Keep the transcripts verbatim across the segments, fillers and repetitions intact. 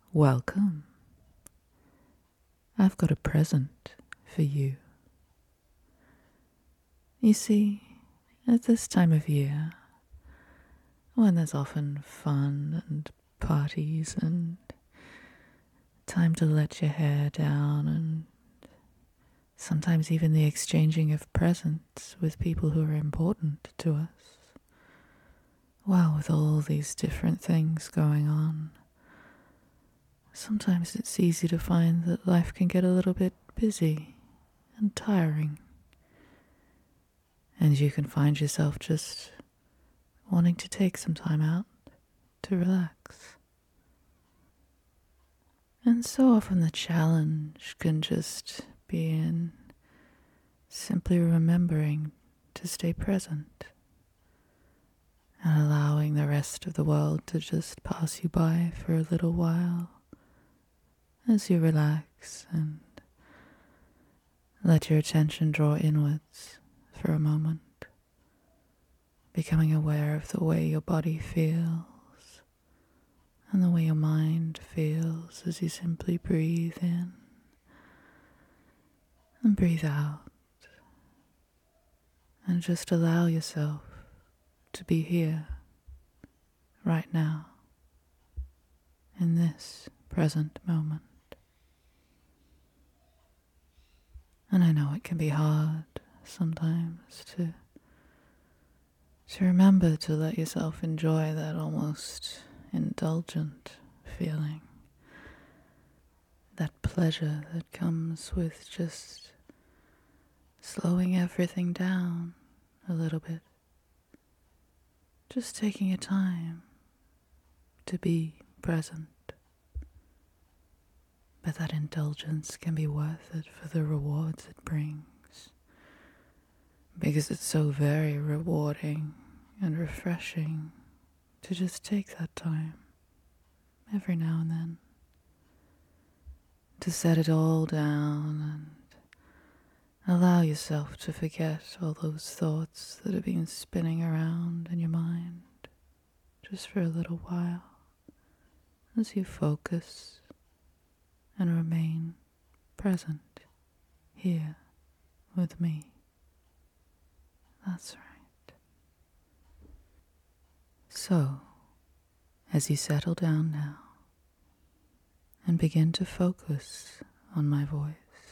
Welcome. I've got a present for you. You see, at this time of year, when there's often fun and parties and time to let your hair down and sometimes even the exchanging of presents with people who are important to us, well, with all these different things going on, sometimes it's easy to find that life can get a little bit busy and tiring. And you can find yourself just wanting to take some time out to relax. And so often the challenge can just be in simply remembering to stay present and allowing the rest of the world to just pass you by for a little while as you relax and let your attention draw inwards for a moment, becoming aware of the way your body feels and the way your mind feels as you simply breathe in and breathe out, and just allow yourself to be here right now in this present moment. And I know it can be hard sometimes to to remember to let yourself enjoy that almost indulgent feeling, that pleasure that comes with just slowing everything down a little bit, just taking your time to be present. But that indulgence can be worth it for the rewards it brings, because it's so very rewarding and refreshing to just take that time every now and then to set it all down and allow yourself to forget all those thoughts that have been spinning around in your mind just for a little while as you focus and remain present here with me. That's right. So, as you settle down now and begin to focus on my voice,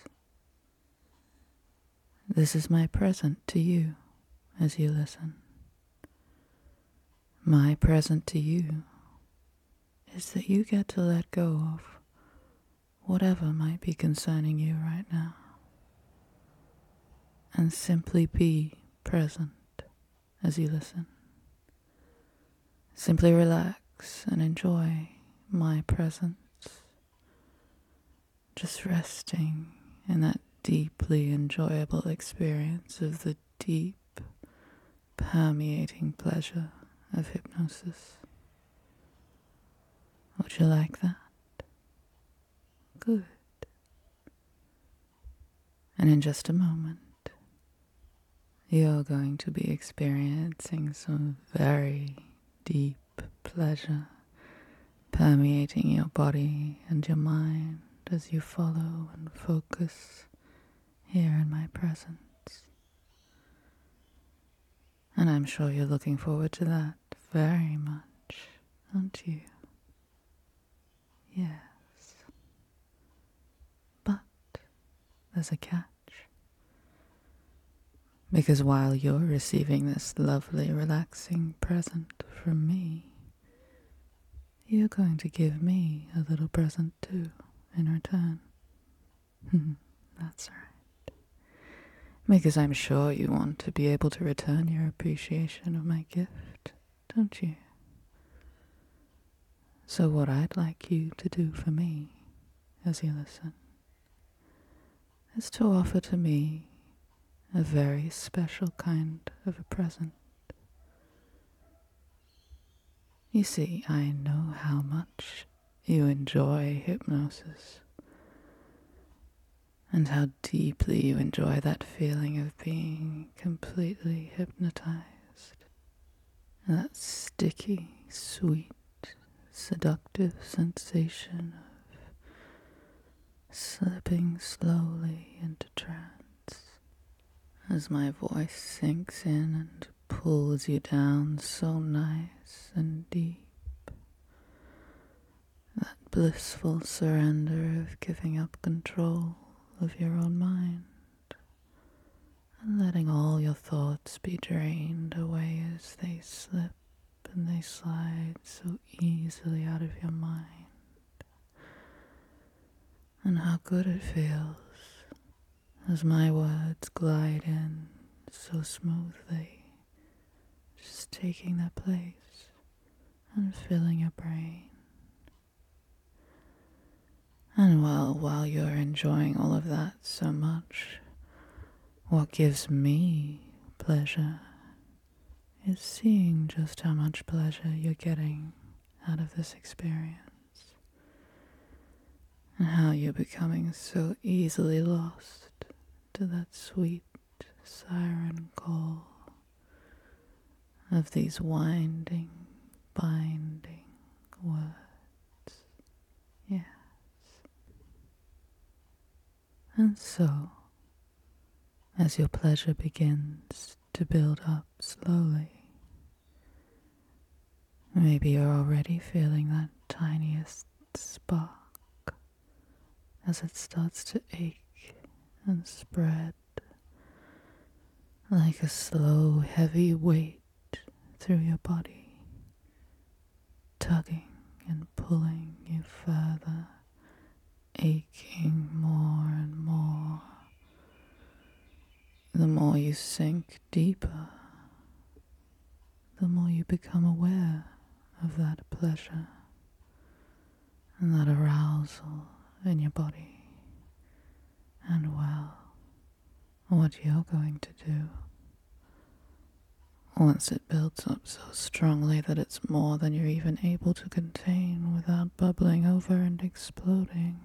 this is my present to you as you listen. My present to you is that you get to let go of whatever might be concerning you right now and simply be present as you listen. Simply relax and enjoy my presence, just resting in that deeply enjoyable experience of the deep, permeating pleasure of hypnosis. Would you like that? Good. And in just a moment, you're going to be experiencing some very deep pleasure permeating your body and your mind as you follow and focus here in my presence. And I'm sure you're looking forward to that very much, aren't you? Yes. But there's a catch. Because while you're receiving this lovely, relaxing present from me, you're going to give me a little present too in return. That's right. Because I'm sure you want to be able to return your appreciation of my gift, don't you? So what I'd like you to do for me as you listen is to offer to me a very special kind of a present. You see, I know how much you enjoy hypnosis and how deeply you enjoy that feeling of being completely hypnotized, and that sticky, sweet, seductive sensation slipping slowly into trance as my voice sinks in and pulls you down so nice and deep. That blissful surrender of giving up control of your own mind and letting all your thoughts be drained away as they slip and they slide so easily out of your mind. And how good it feels as my words glide in so smoothly, just taking their place and filling your brain. And while, while you're enjoying all of that so much, what gives me pleasure is seeing just how much pleasure you're getting out of this experience. And how you're becoming so easily lost to that sweet siren call of these winding, binding words. Yes. And so, as your pleasure begins to build up slowly, maybe you're already feeling that tiniest spark as it starts to ache and spread like a slow, heavy weight through your body, tugging and pulling you further, aching more and more. The more you sink deeper, the more you become aware of that pleasure and that arousal in your body. And well, what you're going to do, once it builds up so strongly that it's more than you're even able to contain without bubbling over and exploding,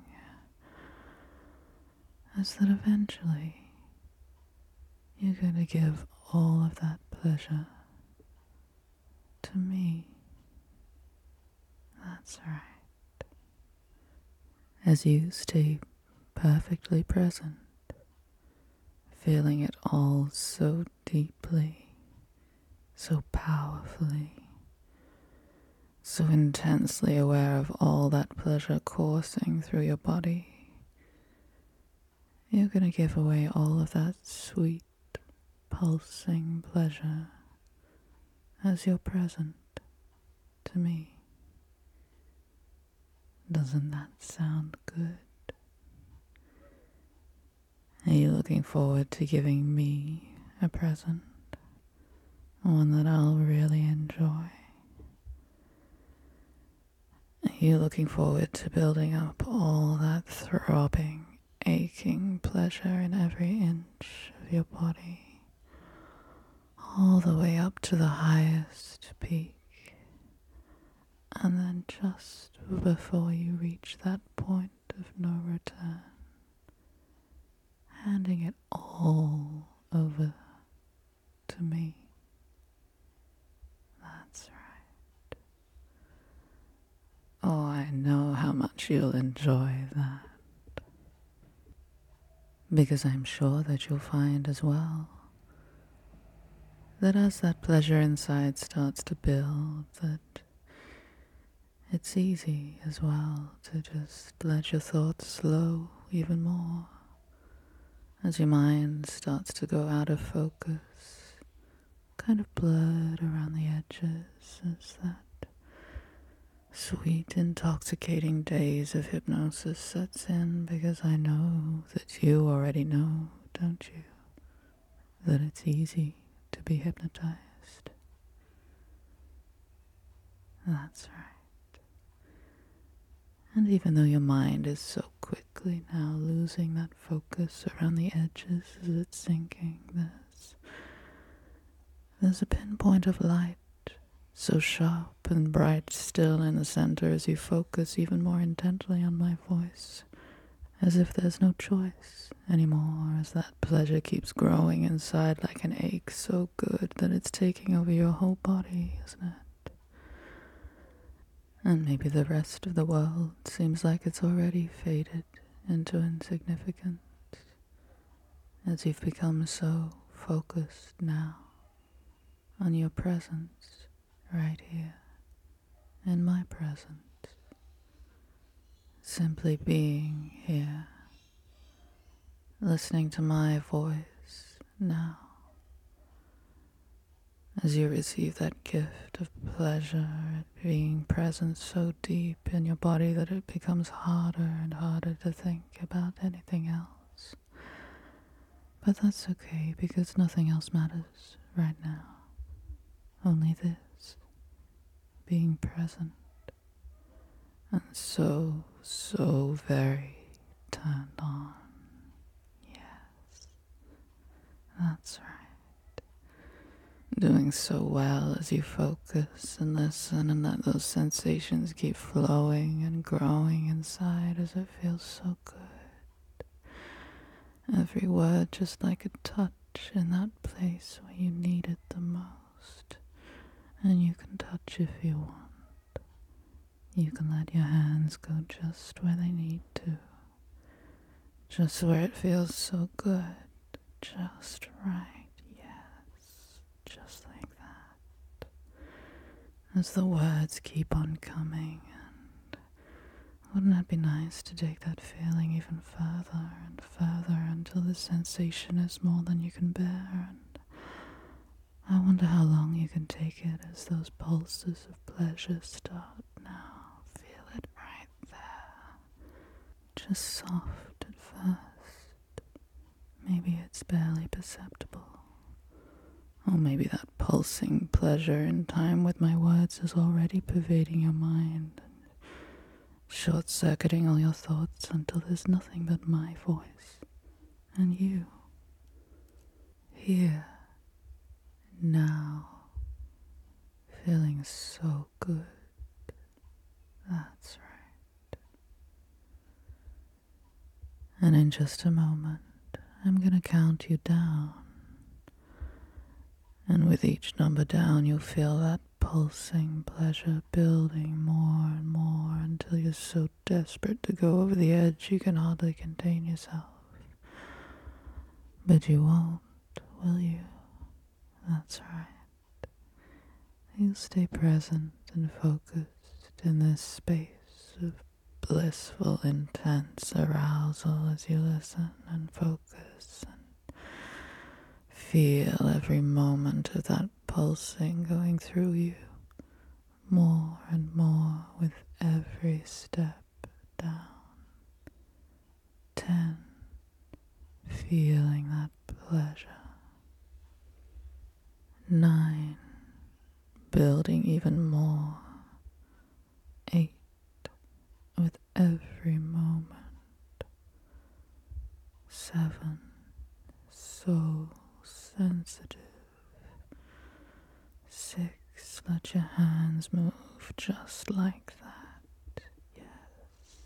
is that eventually you're going to give all of that pleasure to me. That's right. As you stay perfectly present, feeling it all so deeply, so powerfully, so intensely aware of all that pleasure coursing through your body, you're going to give away all of that sweet, pulsing pleasure as you're present to me. Doesn't that sound good? Are you looking forward to giving me a present? One that I'll really enjoy? Are you looking forward to building up all that throbbing, aching pleasure in every inch of your body, all the way up to the highest peak? And then just before you reach that point of no return, handing it all over to me. That's right. Oh, I know how much you'll enjoy that. Because I'm sure that you'll find as well that as that pleasure inside starts to build, that it's easy as well to just let your thoughts slow even more as your mind starts to go out of focus, kind of blurred around the edges as that sweet, intoxicating daze of hypnosis sets in, because I know that you already know, don't you, that it's easy to be hypnotized. That's right. And even though your mind is so quickly now losing that focus around the edges as it's sinking, there's, there's a pinpoint of light, so sharp and bright still in the center as you focus even more intently on my voice, as if there's no choice anymore, as that pleasure keeps growing inside like an ache so good that it's taking over your whole body, isn't it? And maybe the rest of the world seems like it's already faded into insignificance as you've become so focused now on your presence right here in my presence. Simply being here, listening to my voice now, as you receive that gift of pleasure at being present so deep in your body that it becomes harder and harder to think about anything else. But that's okay, because nothing else matters right now. Only this, being present, and so, so very turned on. Yes, that's right. Doing so well as you focus and listen and let those sensations keep flowing and growing inside as it feels so good. Every word just like a touch in that place where you need it the most. And you can touch if you want. You can let your hands go just where they need to. Just where it feels so good. Just right. Just like that. As the words keep on coming, and wouldn't it be nice to take that feeling even further and further until the sensation is more than you can bear, and I wonder how long you can take it as those pulses of pleasure start now. Feel it right there. Just soft at first. Maybe it's barely perceptible. Or maybe that pulsing pleasure in time with my words is already pervading your mind and short-circuiting all your thoughts until there's nothing but my voice and you. Here, now, feeling so good. That's right. And in just a moment, I'm gonna count you down. And with each number down, you'll feel that pulsing pleasure building more and more until you're so desperate to go over the edge you can hardly contain yourself. But you won't, will you? That's right. You'll stay present and focused in this space of blissful, intense arousal as you listen and focus and feel every moment of that pulsing going through you, more and more with every step down. Ten, feeling that pleasure. Nine, building even more. Eight, with every moment. Seven, so sensitive. Six, let your hands move just like that. Yes.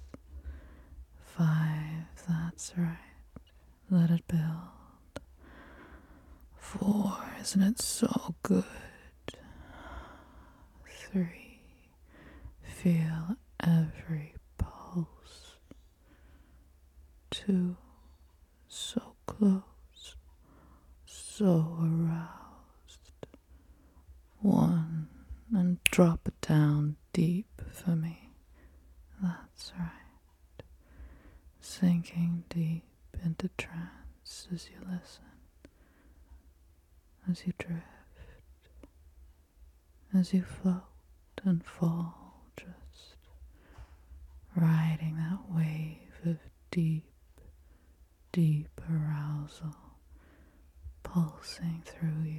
Five, that's right. Let it build. Four, isn't it so good? Three, feel every pulse. Two, so close, so aroused. One, and drop it down deep for me. That's right. Sinking deep into trance as you listen, as you drift, as you float and fall, just riding that wave of deep, deep arousal pulsing through you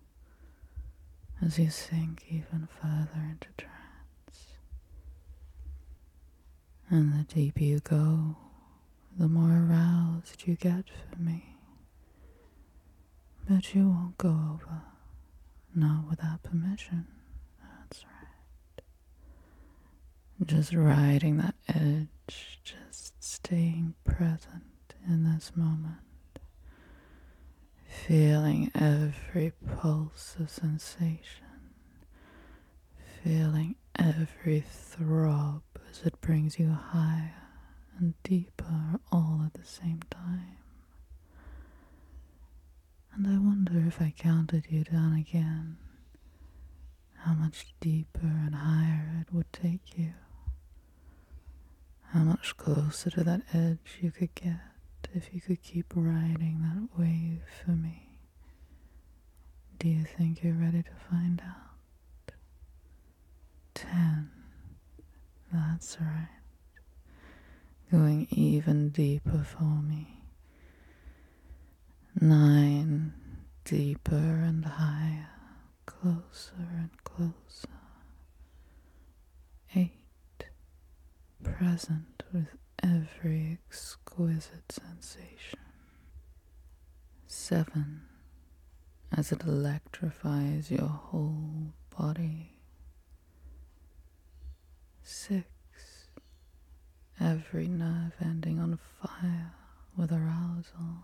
as you sink even further into trance. And the deeper you go, the more aroused you get for me. But you won't go over, not without permission. That's right. Just riding that edge, just staying present in this moment. Feeling every pulse of sensation. Feeling every throb as it brings you higher and deeper all at the same time. And I wonder if I counted you down again, how much deeper and higher it would take you. How much closer to that edge you could get if you could keep riding that wave for me. Do you think you're ready to find out? Ten. That's right. Going even deeper for me. Nine. Deeper and higher. Closer and closer. Eight. Present with every exquisite sensation. Seven. As it electrifies your whole body. Six. Every nerve ending on fire with arousal.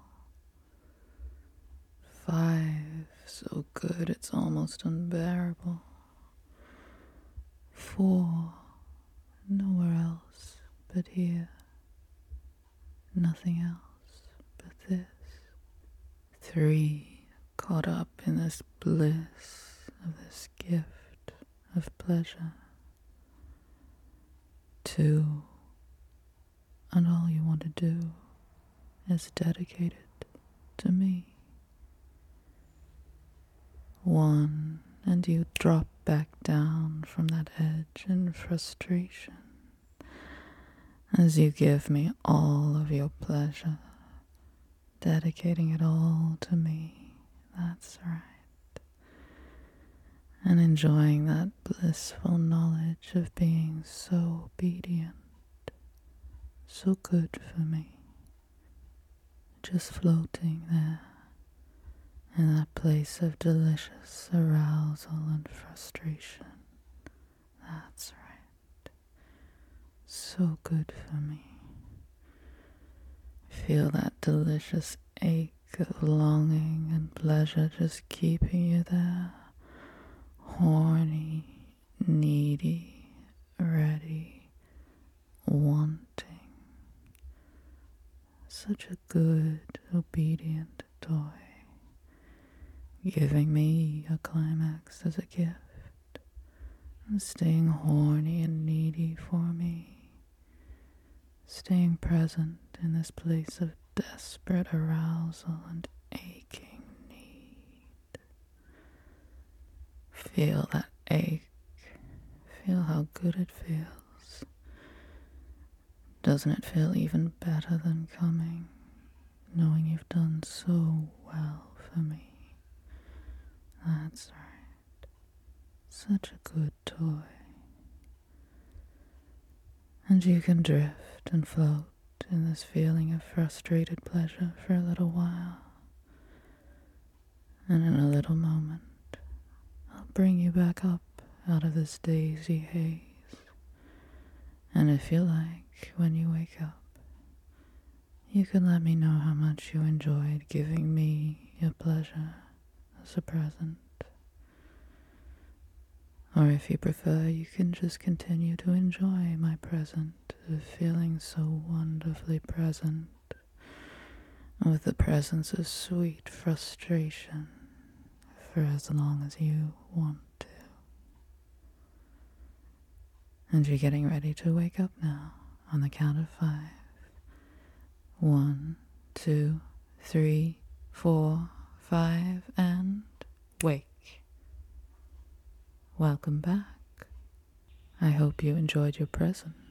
Five. So good it's almost unbearable. Four. Nowhere else but here. Nothing else but this. Three. Caught up in this bliss of this gift of pleasure. Two. And all you want to do is dedicate it to me. One. And you drop back down from that edge in frustration as you give me all of your pleasure, dedicating it all to me. That's right. And enjoying that blissful knowledge of being so obedient, so good for me, just floating there in that place of delicious arousal and frustration. That's right. So good for me. Feel that delicious ache of longing and pleasure just keeping you there. Horny, needy, ready, wanting. Such a good, obedient toy. Giving me a climax as a gift, and staying horny and needy for me, staying present in this place of desperate arousal and aching need. Feel that ache, feel how good it feels. Doesn't it feel even better than coming, knowing you've done so well for me? That's right. Such a good toy. And you can drift and float in this feeling of frustrated pleasure for a little while. And in a little moment, I'll bring you back up out of this daisy haze. And if you like, when you wake up, you can let me know how much you enjoyed giving me your pleasure as a present. Or if you prefer, you can just continue to enjoy my present of feeling so wonderfully present with the presence of sweet frustration for as long as you want to. And you're getting ready to wake up now on the count of five. One, two, three, four, five, and wake. Welcome back. I hope you enjoyed your present.